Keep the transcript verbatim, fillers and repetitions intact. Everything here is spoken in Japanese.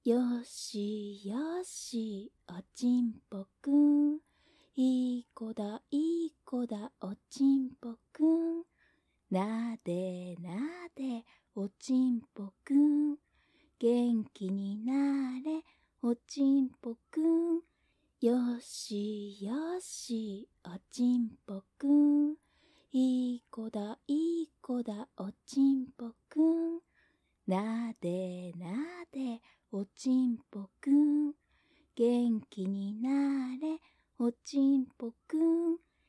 よしよしおちんぽくん、いい子だいい子だおちんぽくん、なでなでおちんぽくん、元気になれおちんぽくん、よしよしおちんぽくん、いい子だいい子だおちんぽくん、なでなでおちんぽくん、元気になれおちんぽくん、